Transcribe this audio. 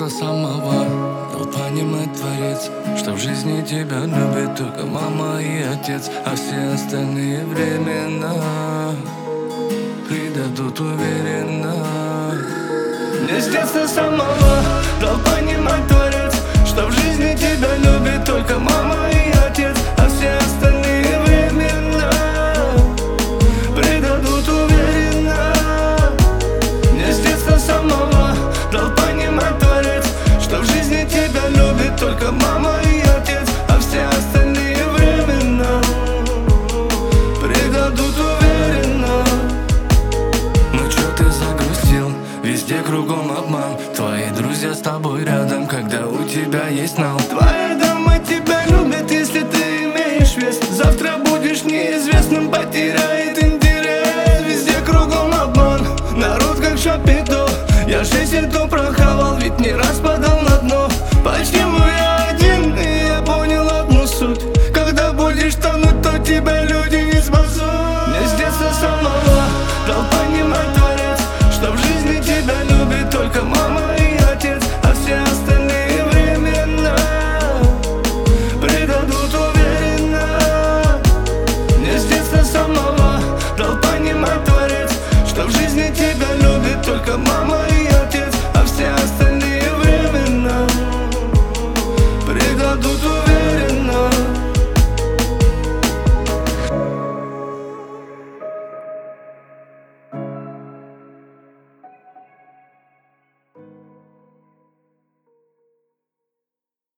сердца самого дал понимать Творец, что в жизни тебя любит только мама и отец, а все остальные временно предадут уверенно. Мне с детства самого дал понимать Творец, что в жизни тебя любит только мама и отец, а все остальные временно предадут уверенно. Мне с детства самого дал понимать Творец, что в жизни тебя любит только мама и отец, а все остальные временно предадут уверенно. Ну чё ты загрустил? Везде кругом обман. Твои друзья с тобой рядом, когда у тебя есть нал. Твоя дама тебя любит, если ты имеешь вес. Завтра будешь неизвестным, потеряет интерес. Везде кругом обман, народ как шапито. Я 6 лет прохавал, ведь не раз подал